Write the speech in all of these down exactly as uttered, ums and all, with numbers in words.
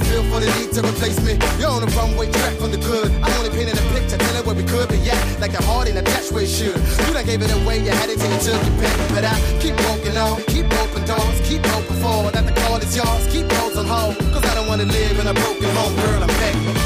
feel for the need to replace me. You're on the runway track from the good. I only painted a picture, telling where we could be at. Like the heart in a dash where it should. You done gave it away, you had it till you took your pick. But I keep walking on, keep open doors, keep open for that the call is yours. Keep those on hold, cause I don't wanna live in a broken home, girl, I'm begging.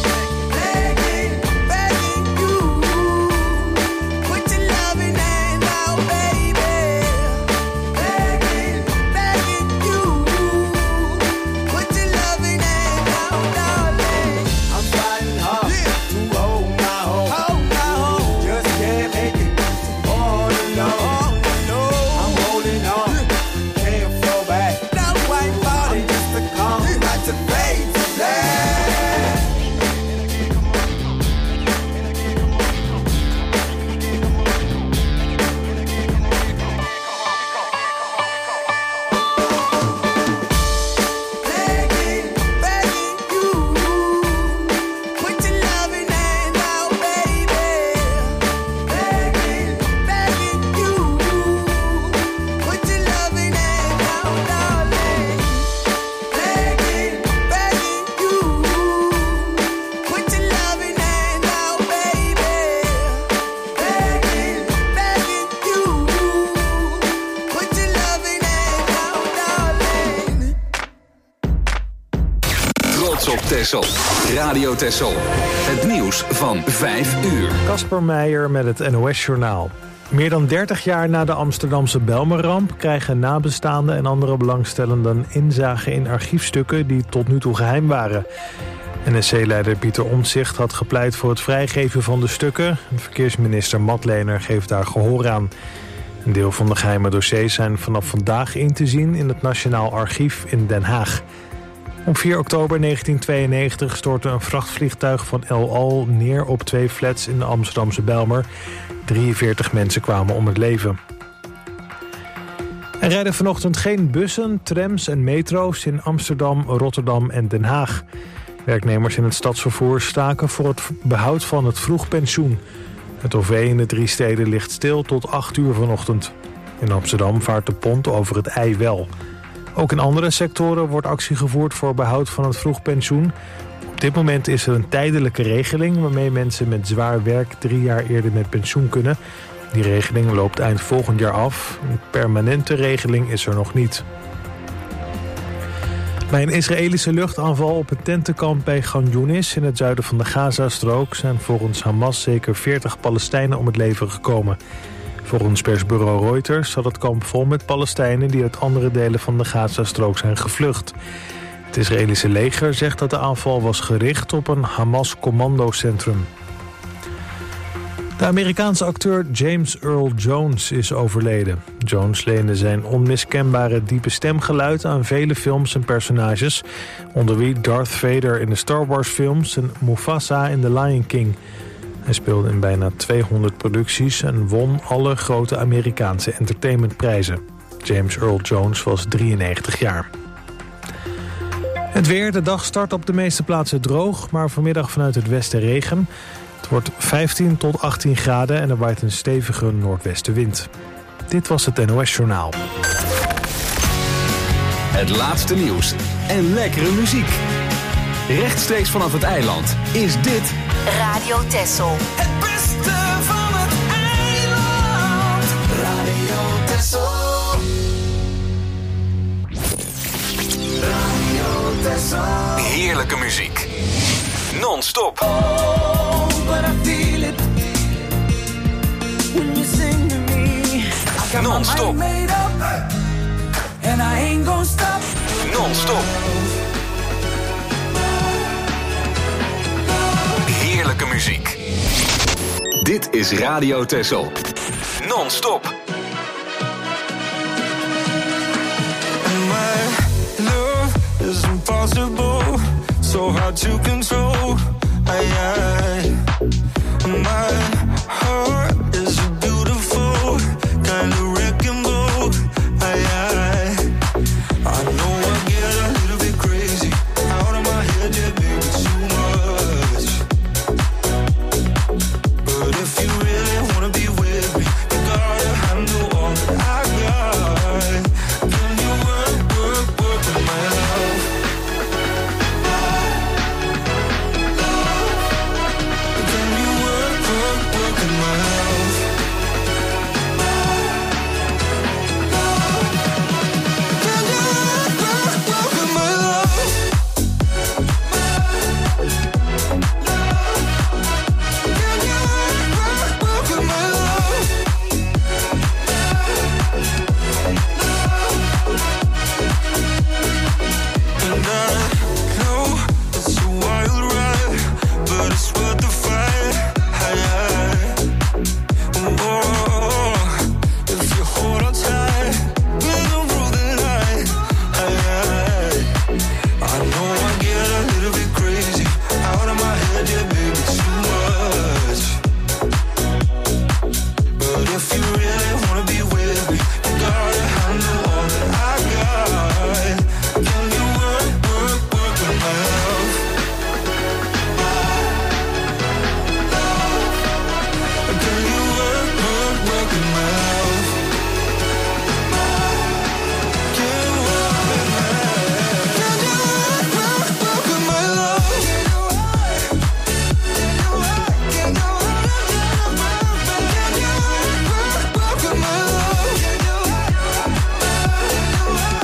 Texel. Radio Texel. Het nieuws van vijf uur. Casper Meijer met het N O S-journaal. Meer dan dertig jaar na de Amsterdamse Bijlmerramp krijgen nabestaanden en andere belangstellenden inzage in archiefstukken die tot nu toe geheim waren. N S C-leider Pieter Omtzigt had gepleit voor het vrijgeven van de stukken. Verkeersminister Matlener geeft daar gehoor aan. Een deel van de geheime dossiers zijn vanaf vandaag in te zien in het Nationaal Archief in Den Haag. Op vier oktober negentien tweeënnegentig stortte een vrachtvliegtuig van El Al neer op twee flats in de Amsterdamse Bijlmer. drieënveertig mensen kwamen om het leven. Er rijden vanochtend geen bussen, trams en metro's in Amsterdam, Rotterdam en Den Haag. Werknemers in het stadsvervoer staken voor het behoud van het vroegpensioen. Het O V in de drie steden ligt stil tot acht uur vanochtend. In Amsterdam vaart de pont over het IJ wel. Ook in andere sectoren wordt actie gevoerd voor behoud van het vroegpensioen. Op dit moment is er een tijdelijke regeling waarmee mensen met zwaar werk drie jaar eerder met pensioen kunnen. Die regeling loopt eind volgend jaar af. Een permanente regeling is er nog niet. Bij een Israëlische luchtaanval op een tentenkamp bij Khan Yunis in het zuiden van de Gazastrook zijn volgens Hamas zeker veertig Palestijnen om het leven gekomen. Volgens persbureau Reuters zat het kamp vol met Palestijnen die uit andere delen van de Gazastrook zijn gevlucht. Het Israëlische leger zegt dat de aanval was gericht op een Hamas-commandocentrum. De Amerikaanse acteur James Earl Jones is overleden. Jones leende zijn onmiskenbare diepe stemgeluid aan vele films en personages, onder wie Darth Vader in de Star Wars films en Mufasa in The Lion King. Hij speelde in bijna tweehonderd producties en won alle grote Amerikaanse entertainmentprijzen. James Earl Jones was drieënnegentig jaar. Het weer, de dag start op de meeste plaatsen droog, maar vanmiddag vanuit het westen regen. Het wordt vijftien tot achttien graden en er waait een stevige noordwestenwind. Dit was het N O S-journaal. Het laatste nieuws en lekkere muziek. Rechtstreeks vanaf het eiland is dit Radio Texel. Het beste van het eiland. Radio Texel. Radio Texel. Heerlijke muziek. Non-stop. Oh, but I feel it when you sing to me. I got Non-stop. my mind made up and I ain't gonna stop. Non-stop. Heerlijke muziek. Dit is Radio Texel. Non-stop. My love is impossible, so hard to control. I, I, my heart is a beautiful kind of wrecking ball. I, I, I know I get a little bit crazy out of my head, yeah, baby, too much. But if you really wanna be with me, you gotta handle all that I got. Can you work, work, work with my love? know it's a wild ride, but it's worth the fight. Hey, hey. Whoa, if you hold on tight, we're gonna rule the night. Hey, hey. I know I get a little bit crazy, out of my head, yeah, baby, too much. But if you really wanna be with me, you gotta handle all that I got. Can you work, work, work with my love? Can you work, work, work with my love? Can you work with my love? Can you work, work, work with my love? Can you work? Can you work? Can you work? Can you work, work with my love? Can you work? Can you work?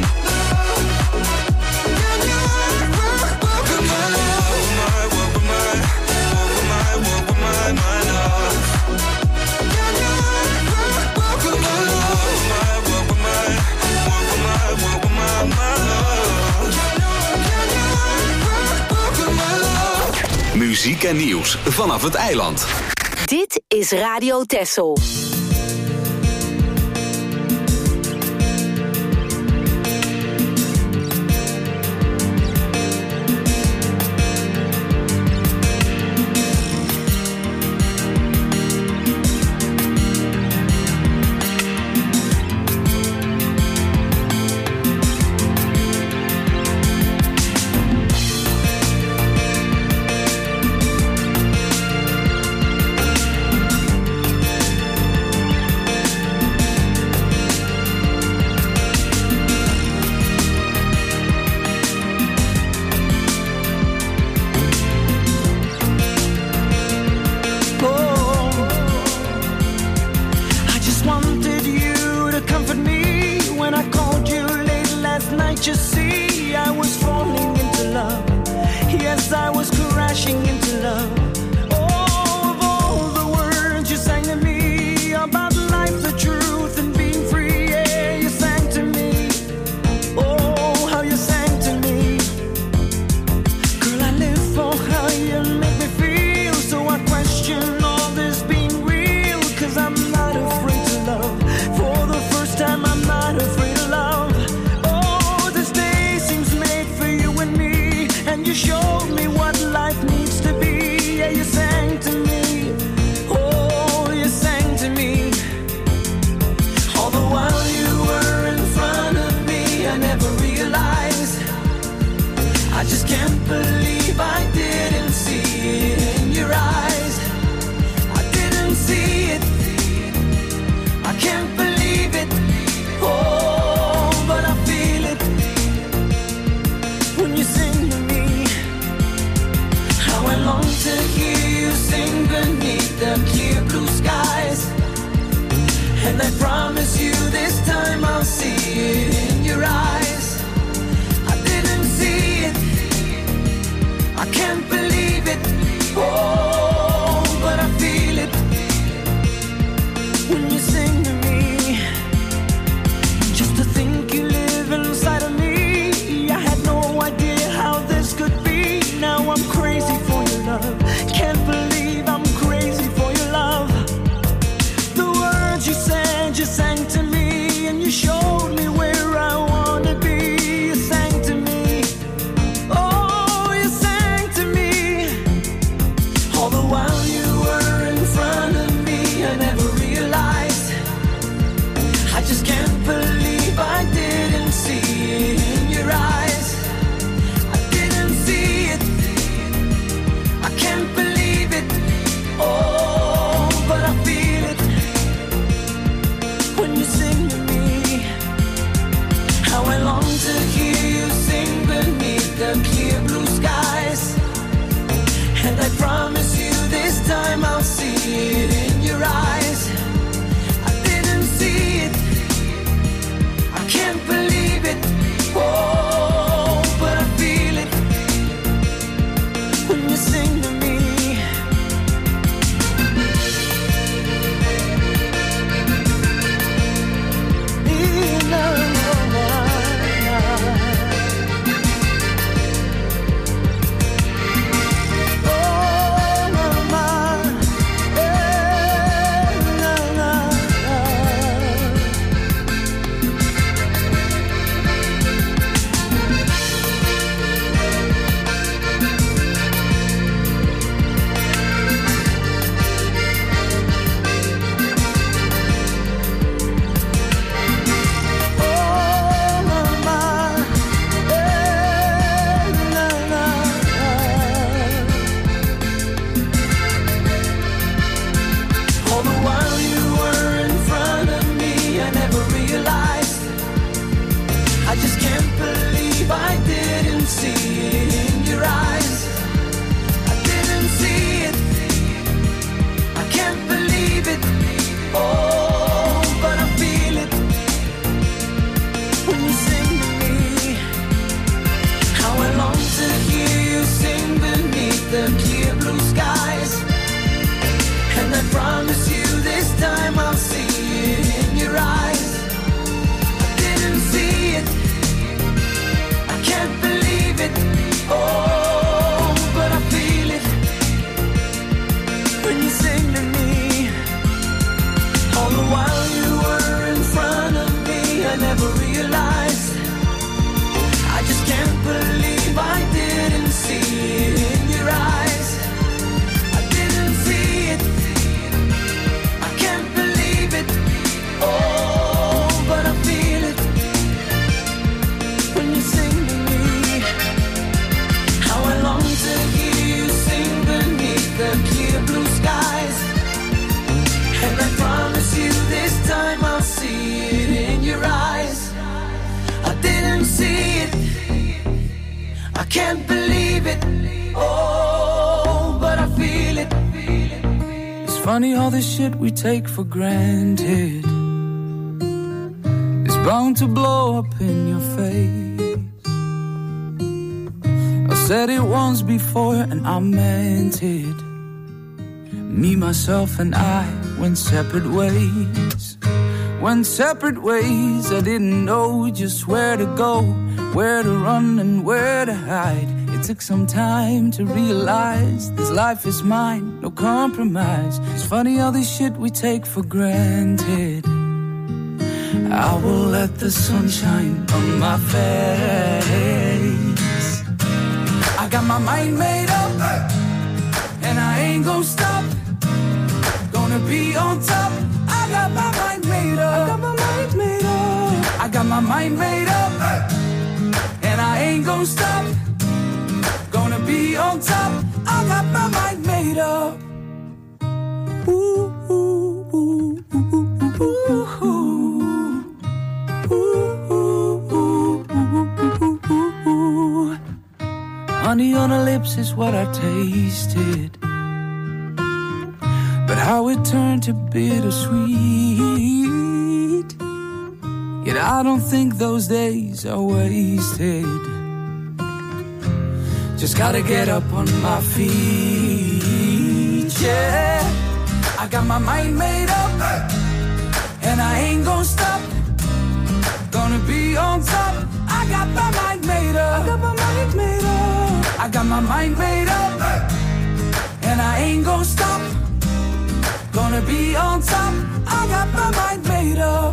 Can you work, work with my love? My, work with my, work with my, work with my, my love. Can you work, work with my love? My, work with my, work with my, work with my, my love. Can you, can you work, work with my love? Muziek en nieuws vanaf het eiland. Dit is Radio Texel. You sang to me and you showed me where the clear blue skies. And I promise you this time I'll see it in your eyes. I didn't see it, I can't believe it. Oh, but I feel it when you sing to me. All the while you were in front of me, I never realized. I just can't believe I didn't see it in your eyes. I didn't see it, I can't believe it. Oh, but I feel it when you sing to me. How I long to hear you sing beneath the clear blue skies. And I promise you this time I'll see it in your eyes. I didn't see it, I can't believe it. Oh, but I feel it. It's funny all this shit we take for granted is bound to blow up in your face. I said it once before and I meant it. Me, myself and I went separate ways. Went separate ways. I didn't know just where to go, where to run and where to hide. It took some time to realize this life is mine, no compromise. It's funny all this shit we take for granted. I will let the sun shine on my face. I got my mind made up, and I ain't gon' stop. Gonna be on top. I got my mind made up. I got my mind made up. I got my mind made up, and I ain't gon' stop. Gonna be on top. I got my mind made up. Ooh, ooh, ooh, ooh, ooh, ooh, ooh, ooh, ooh, ooh. Honey on her lips is what I tasted, but how it turned to bittersweet. Yet I don't think those days are wasted. Just gotta get up on my feet, yeah. I got my mind made up, and I ain't gon' stop. Gonna be on top. I got my mind made up. I got my mind made up. I got my mind made up, and I ain't gon' stop. Gonna be on top. I got my mind made up.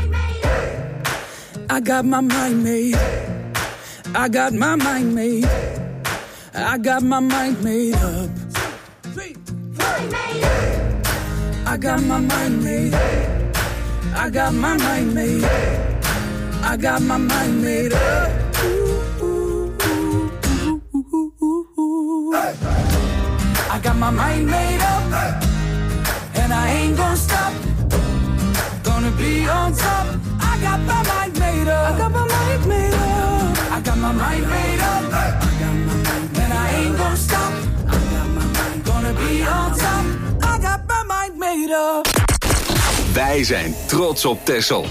I got my mind made. I got my mind made. I got my mind made up. I got my mind made. I got my mind made. I got my mind made up. I got my mind made up, and I ain't gon' stop. Gonna be on top. I got my mind made up. I got my mind made up. I got my mind made up. I got my mind, and I ain't gon' stop. I got my mind. Gonna be on top. I got my mind made up. Wij zijn trots op Texel.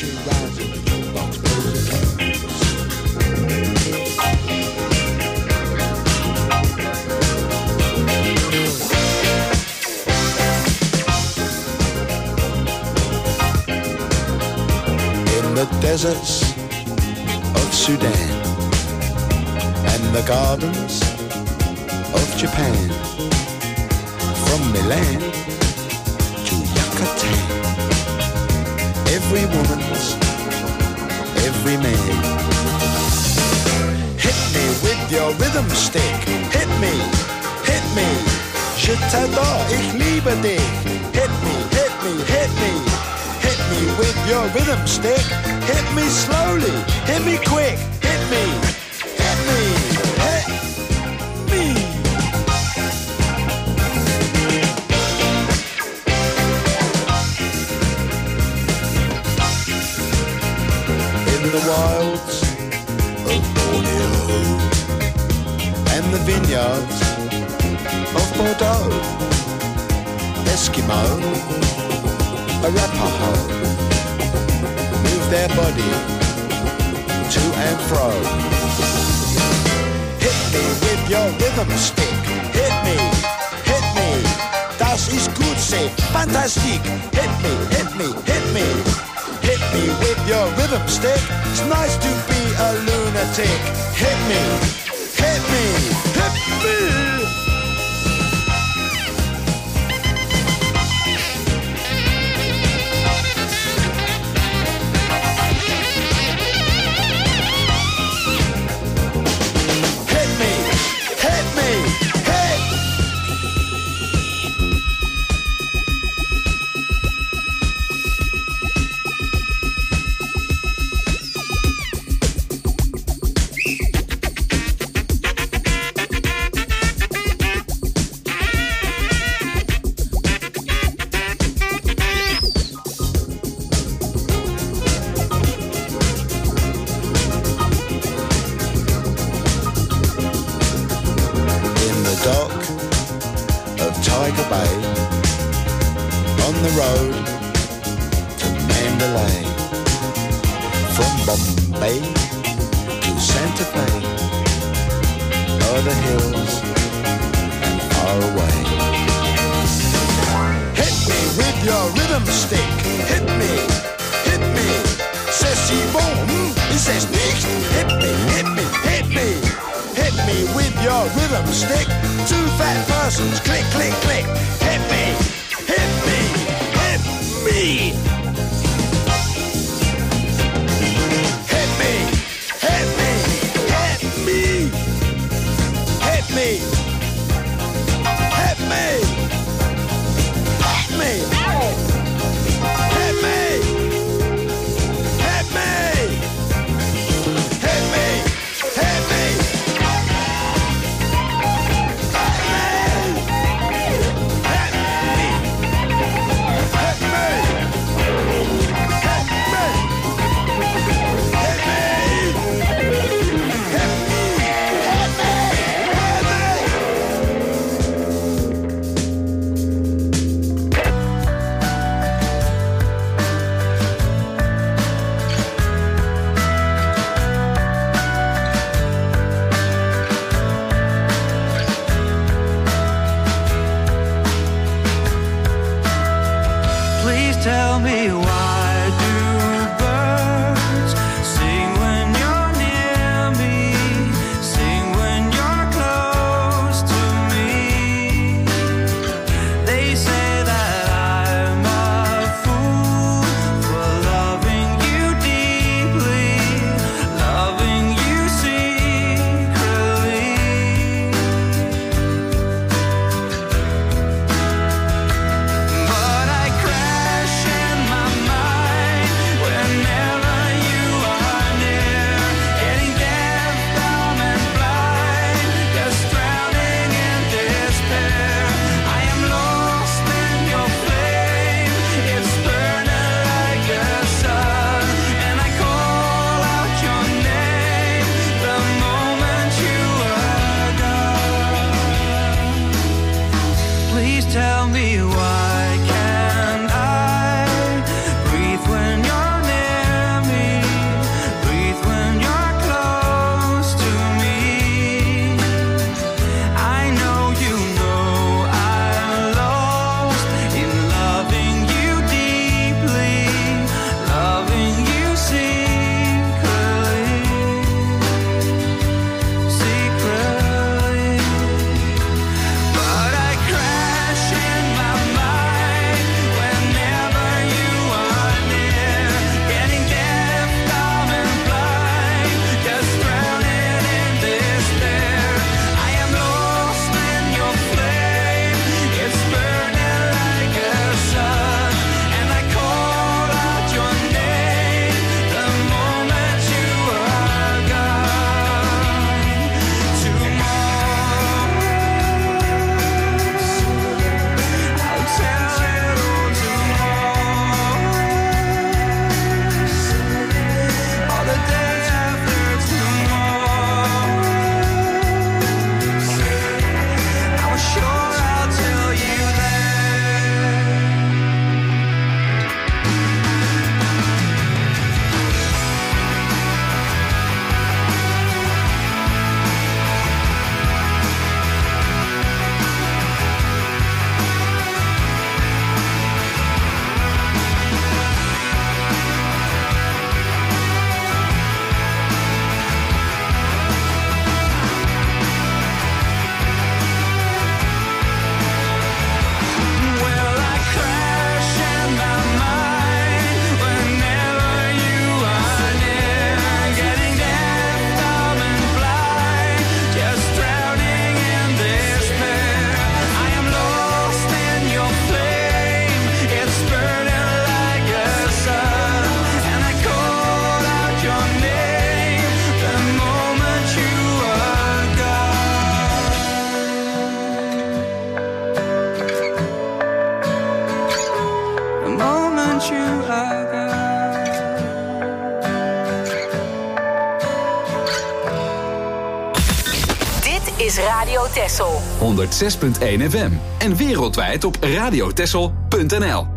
The deserts of Sudan and the gardens of Japan, from Milan to Yucatan, every woman's, every man. Hit me with your rhythm stick, hit me, hit me, je t'adore, ich liebe dich, hit me, hit me, hit me. Hit me with your rhythm stick. Hit me slowly. Hit me quick. Hit me. Hit me. Hit me. In the wilds of Borneo and the vineyards of Bordeaux, Eskimo, Arapaho, move their body to and fro. Hit me with your rhythm stick. Hit c'est fantastique. Hit me, hit me, hit me. Hit me with your rhythm stick. It's nice to be a lunatic. Hit me, hit me, hit me. Dit is Radio Texel. honderd zes punt één F M. En wereldwijd op radiotexel punt n l.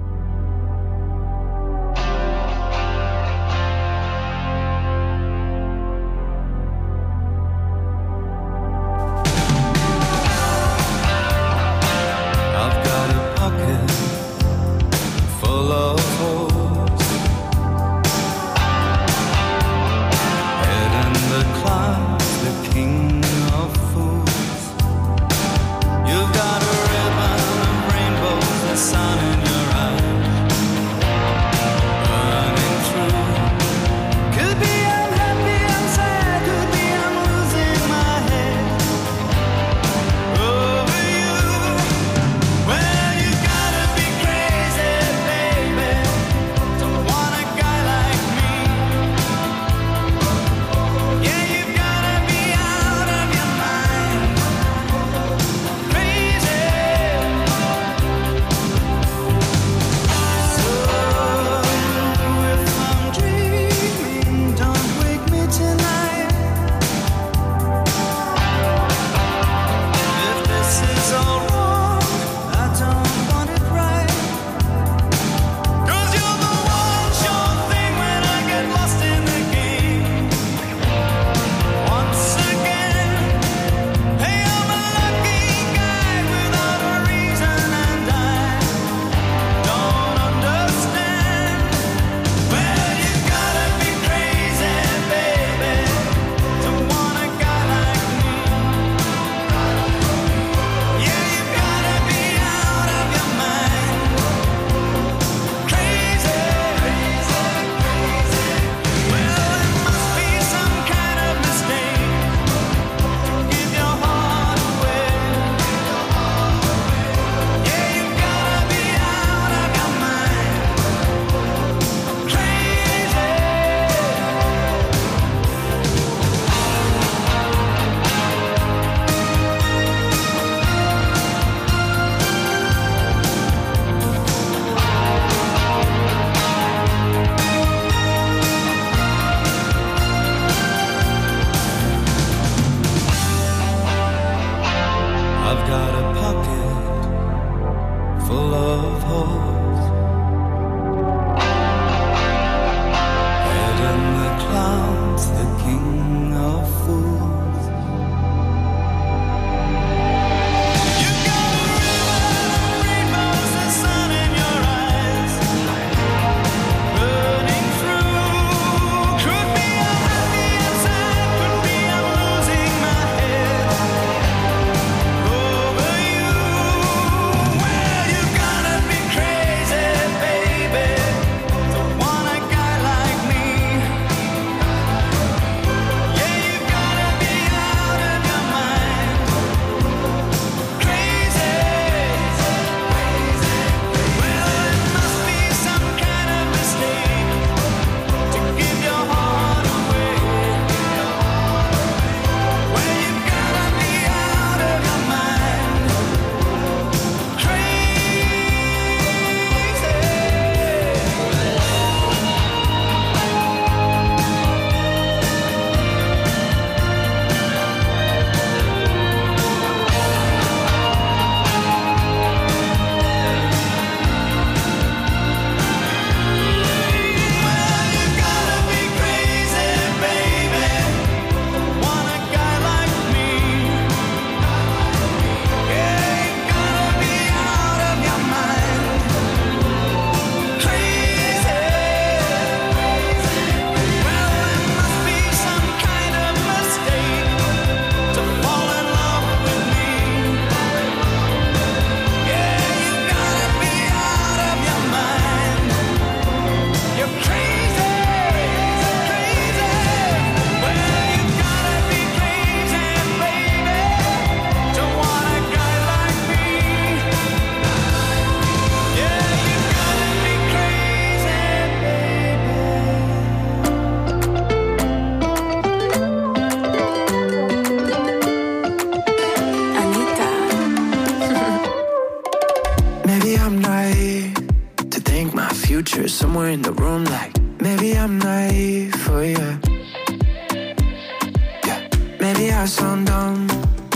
future somewhere in the room, like maybe I'm naive for you. Yeah, maybe I sound dumb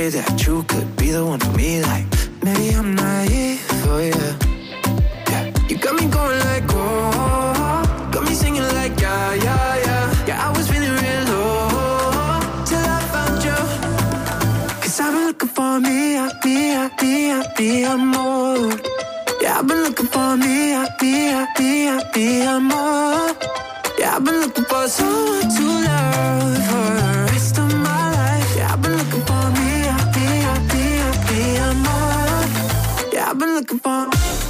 way that you could be the one for me. Like, maybe I'm naive, oh yeah. Yeah, you got me going like, oh, got me singing like, yeah, yeah, yeah. Yeah, I was feeling real low till I found you. Cause I've been looking for me, I, me, I, me, I, me, I'm more. Yeah, I've been looking for me, I, me, I, me, I, me, I'm more. Yeah, I've been looking for someone to love for the rest of my life. Yeah, I've been looking for me, I, me, I, me, I, me, I'm more. Yeah, I've been looking for.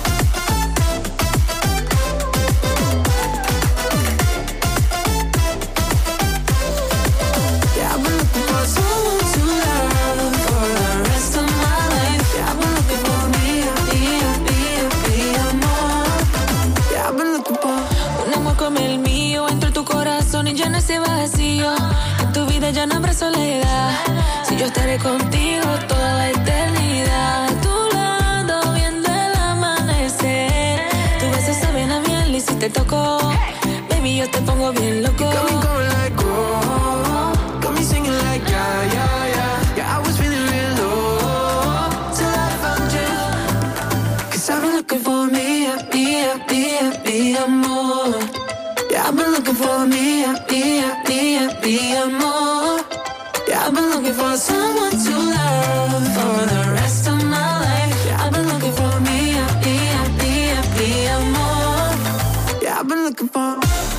Yeah, I've been looking for someone to love for the rest of my life. Yeah, I've been looking for me, I, me, I, me, I, me, I'm more. Yeah, I've been looking for. Un amor como el mío entra en tu corazón y llena ese vacío. En tu vida ya no habrá soledad. Si yo estaré contigo toda la eternidad. A tu lado viendo el amanecer. Tu beso sabe a miel y si te toco, baby, yo te pongo bien loco. You got me going like, oh, got me singing like, yeah, yeah, yeah. Yeah, I was feeling real low till I found you. Cause I've been looking for me, I, me, I, me, I, me, I'm more. Yeah, I've been looking for me, I, me, I, me, I, me, I'm more. Yeah, I've been looking for someone to love for the rest of my life. Yeah, I've been looking for me, I, me, I, me, I, me, I'm more. Yeah, I've been looking for.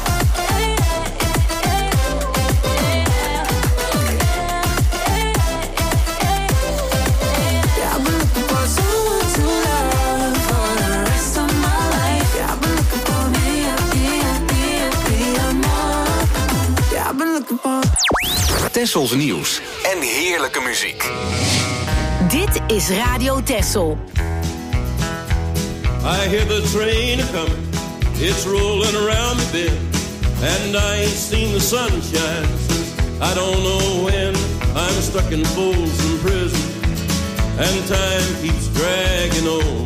Tessels nieuws en heerlijke muziek. Dit is Radio Tessel. I hear the train coming, it's rolling around the bend, and I ain't seen the sunshine since I don't know when. I'm stuck in Folsom Prison, and time keeps dragging on.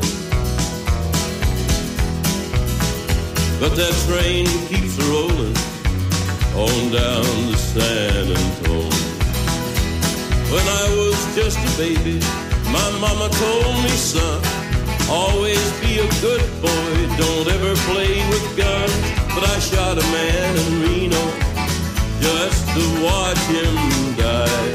But that train keeps rolling on down to San Antonio. When I was just a baby, my mama told me, son, always be a good boy, don't ever play with guns. But I shot a man in Reno just to watch him die.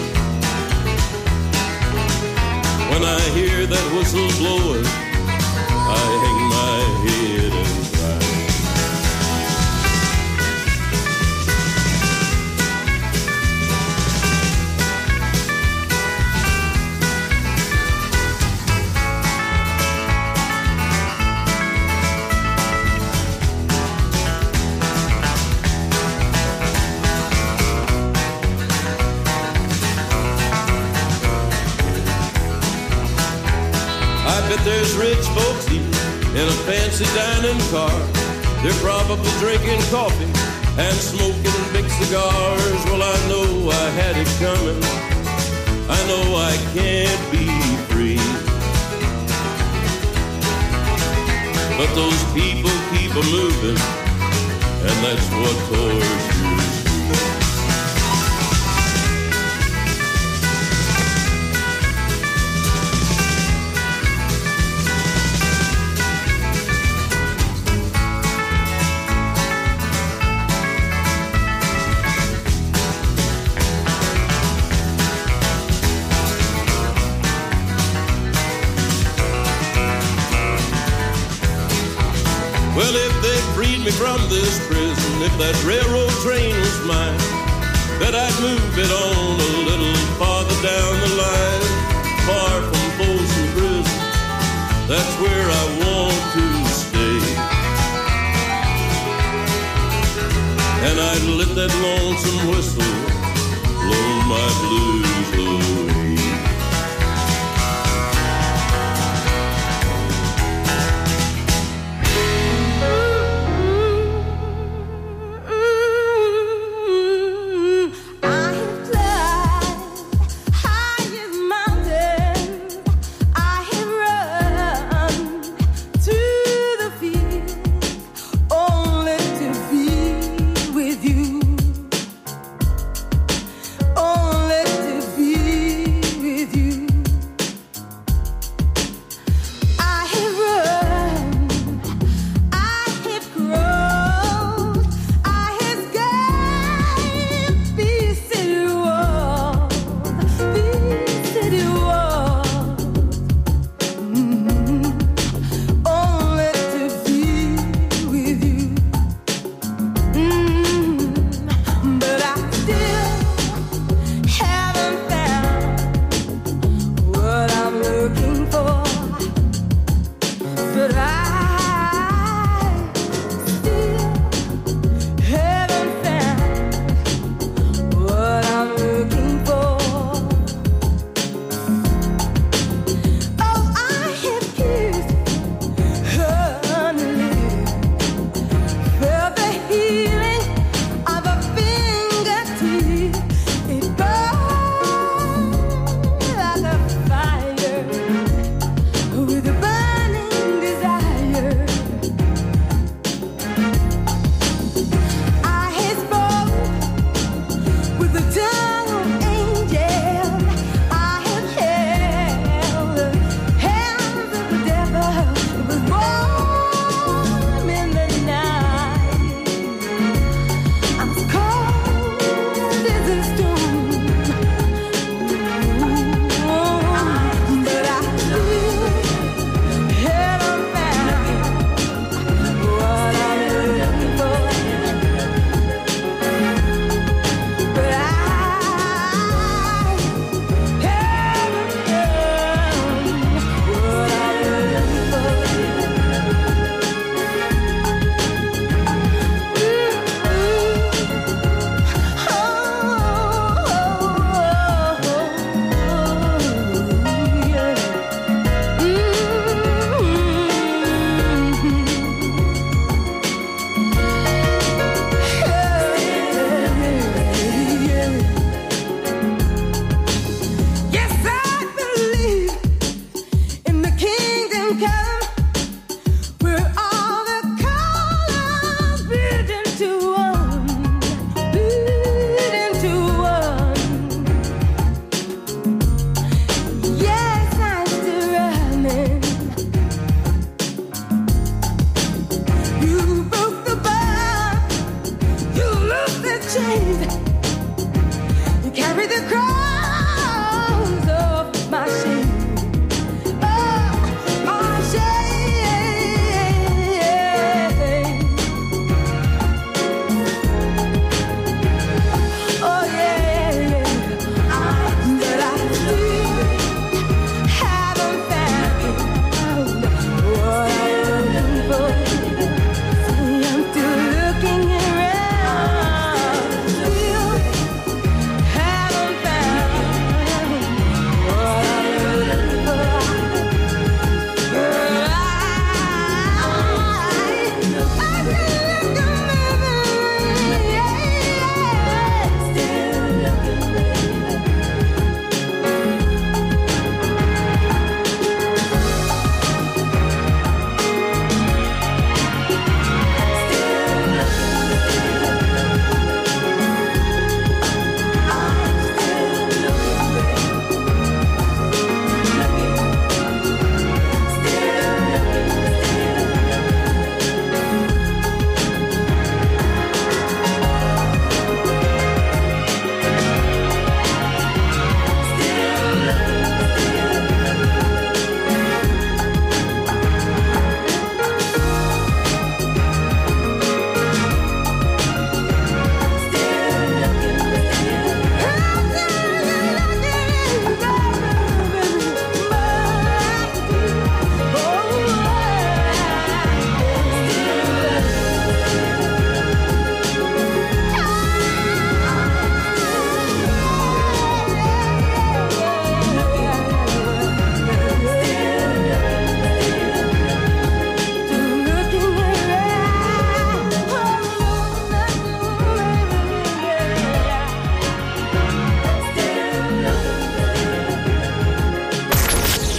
When I hear that whistle blowing, I hang my head and cry. But there's rich folks eating in a fancy dining car. They're probably drinking coffee and smoking big cigars. Well, I know I had it coming. I know I can't be free. But those people keep a moving, and that's what tortures me. Well, if they freed me from this prison, if that railroad train was mine, that I'd move it on a little farther down the line, far from Folsom Prison. That's where I want to stay. And I'd let that lonesome whistle blow my blues away. I have climbed high in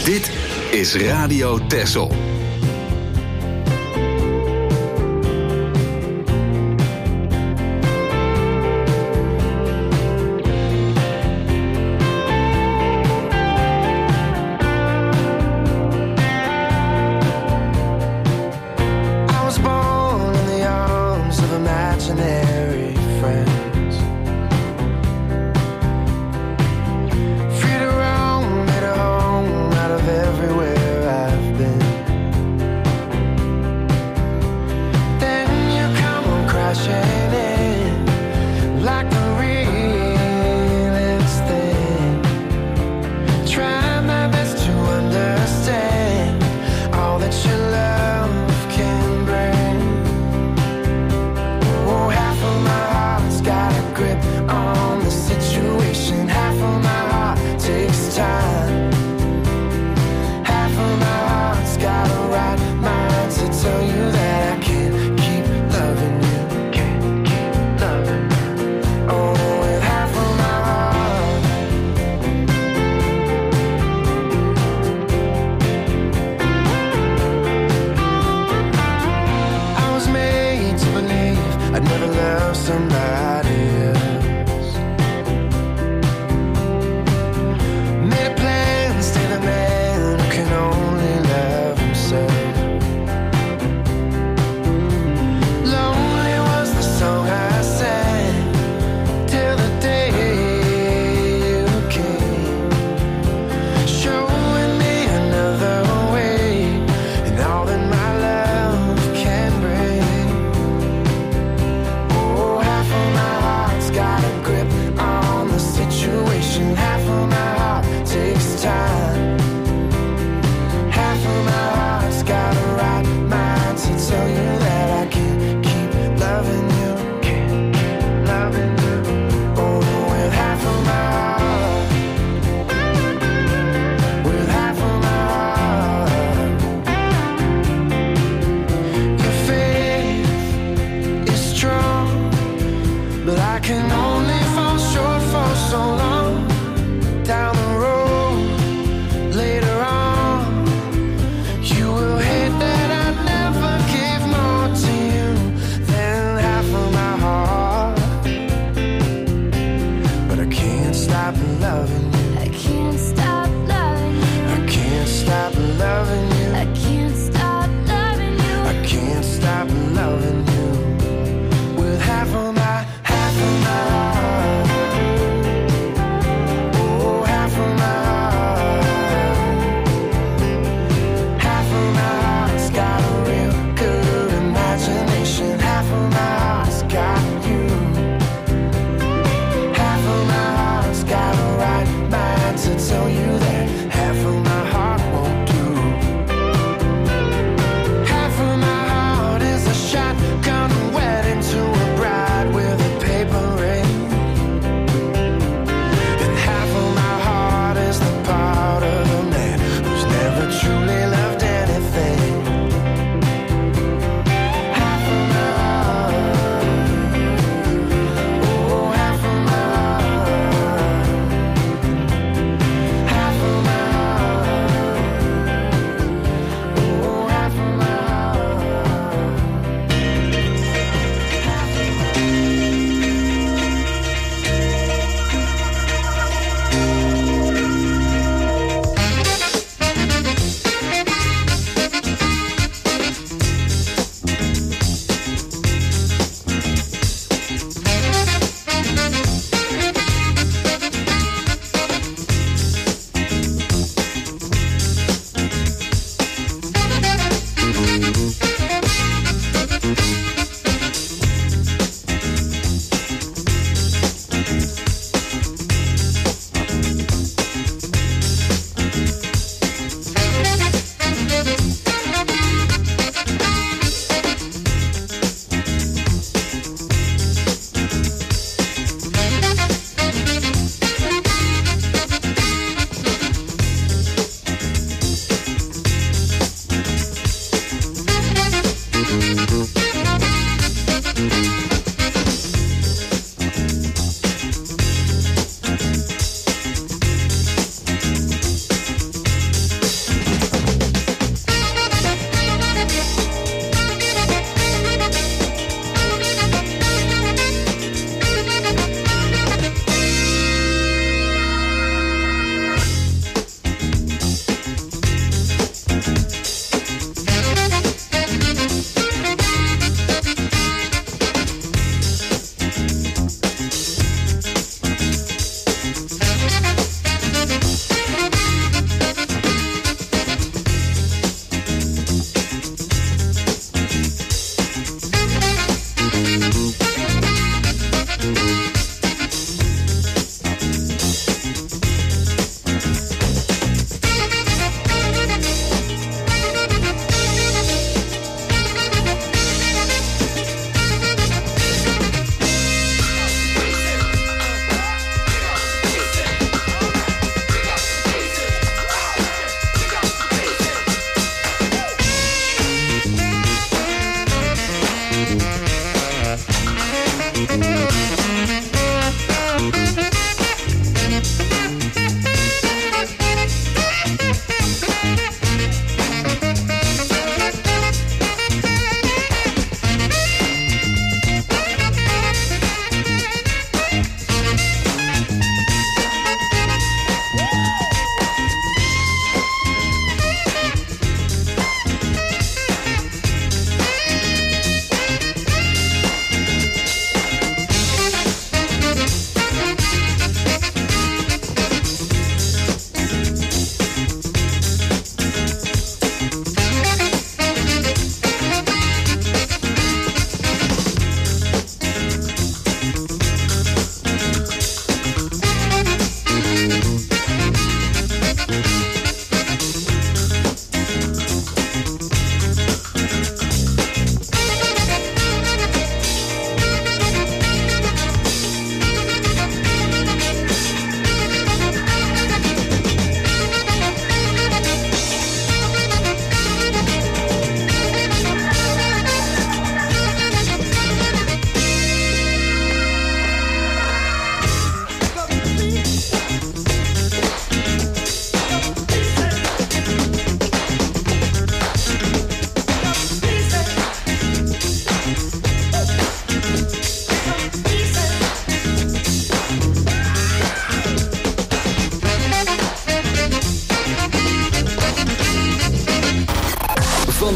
Dit is Radio Texel. Free to roam, made a home out of everywhere I've been.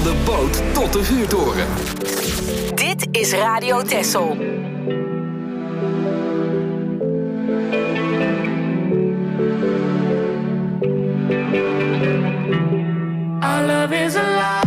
de boot tot de vuurtoren. Dit is Radio Texel. Our love is alive.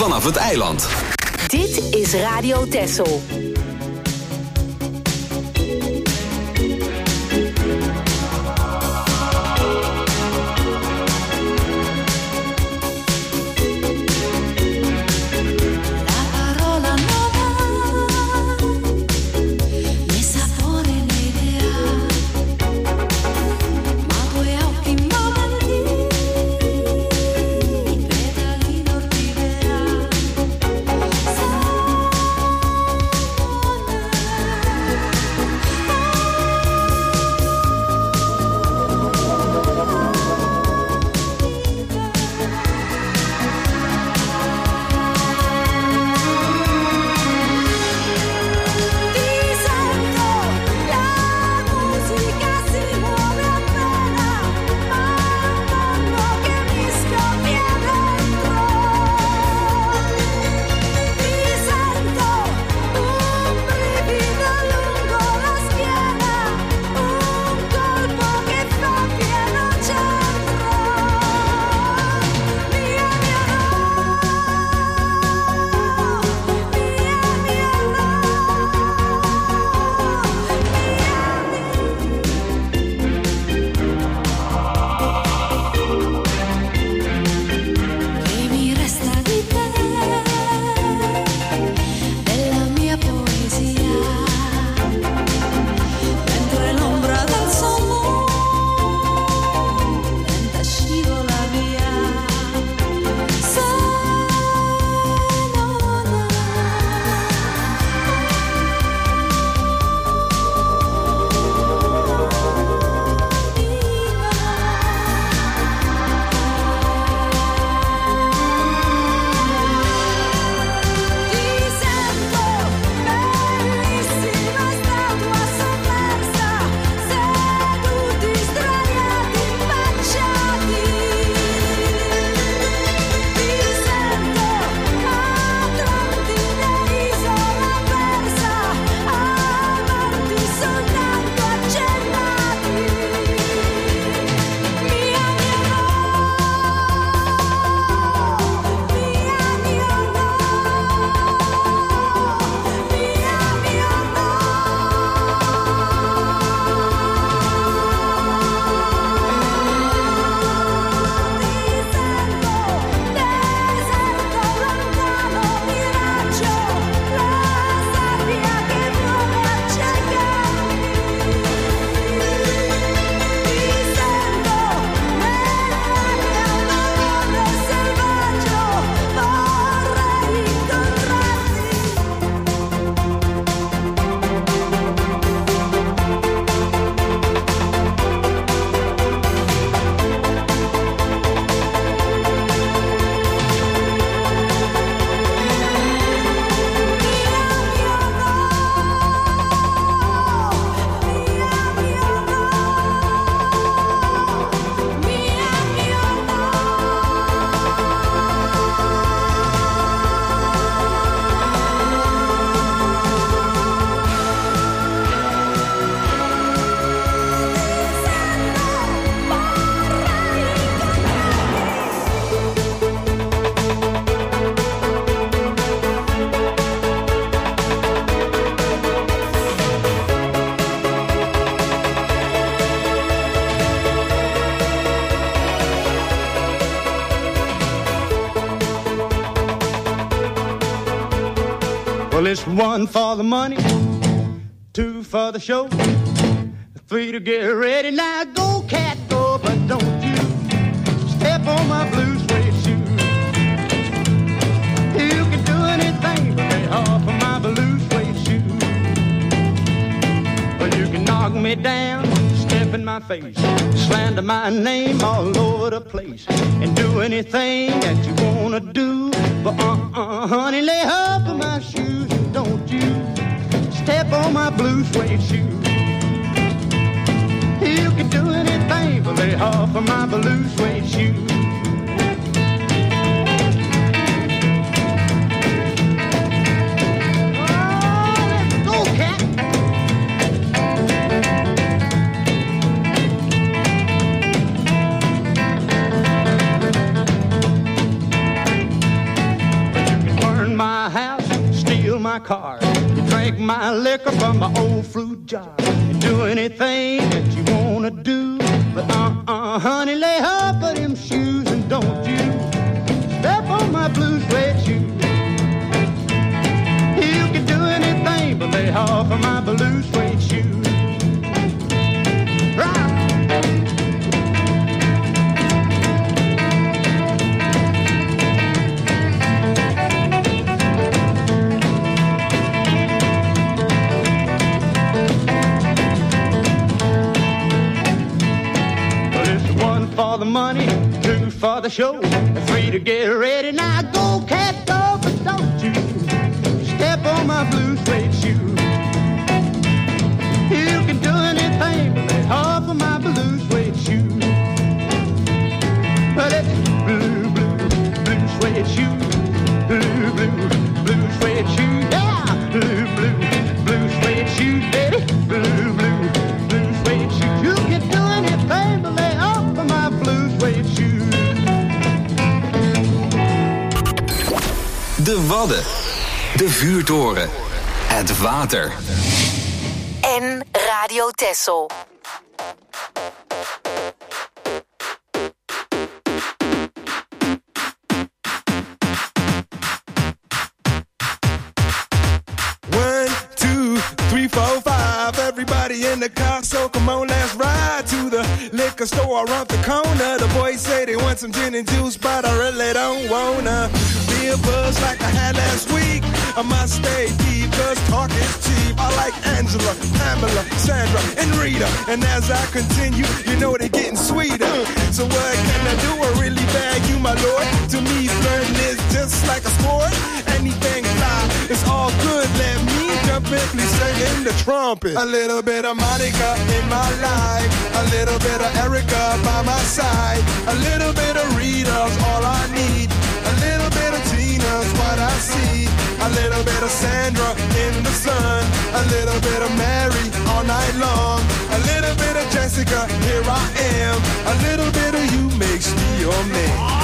vanaf het eiland. Dit is Radio Texel. Well, it's one for the money, two for the show, three to get ready. Now go, cat, go, but don't you step on my blue suede shoe. You can do anything but lay off of my blue suede shoe. Well, you can knock me down, step in my face, slander my name all over the place, and do anything that you wanna do. But uh-uh, honey, lay off of my shoes, and don't you step on my blue suede shoe. You can do anything but lay off of my blue suede shoe. Oh, let's go, cat. my car. You drink my liquor from my old fruit jar. You do anything that you wanna do. But uh-uh, honey, lay off of them shoes and don't you step on my blue suede shoes. You can do anything but lay off of my blue suede shoes. Right. For the money, two for the show, three to get ready. Now go, cat, go, but don't you step on my blue suede shoe. You can do anything but lay off of my blue suede shoe. But it's blue, blue, blue suede shoe, blue, blue, blue suede shoe, yeah, blue, blue, blue suede shoe, baby, blue, blue, blue suede shoe. You can do anything but lay off of my blue suede shoe. De Wadden, de vuurtoren, het water. En Radio Texel. One, two, three, four, five. Everybody in the car, so come on, let's ride to the liquor store around the corner. The boys say they want some gin and juice, but I really don't wanna be a buzz like I had last week. I must stay deep, cause talk is cheap. I like Angela, Pamela, Sandra, and Rita. And as I continue, you know they're getting sweeter. So what can I do? I really bag you, my lord. To me, flirting is just like a sport. Anything fly, it's all good. Let me jump in, please sing the trumpet. A little bit of Monica in my life, a little bit of Erica by my side, a little bit of Rita's all I need, a little bit of Tina's what I see, a little bit of Sandra in the sun, a little bit of Mary all night long, a little bit of Jessica, here I am, a little bit of you makes me your man.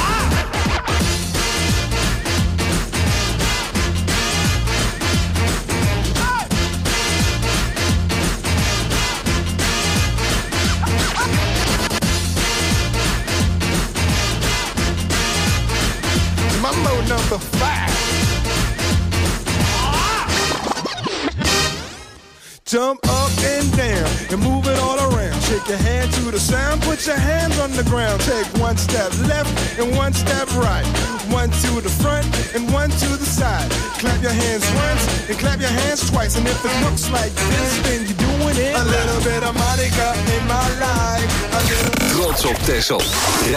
Mambo number five. Jump up and down and move it all around. Shake your hand to the sound, put your hands on the ground. Take one step left and one step right. One to the front and one to the side. Clap your hands once and clap your hands twice. And if it looks like this, then you're doing it. A little bit of Monica in my life. A little... Trots op Texel.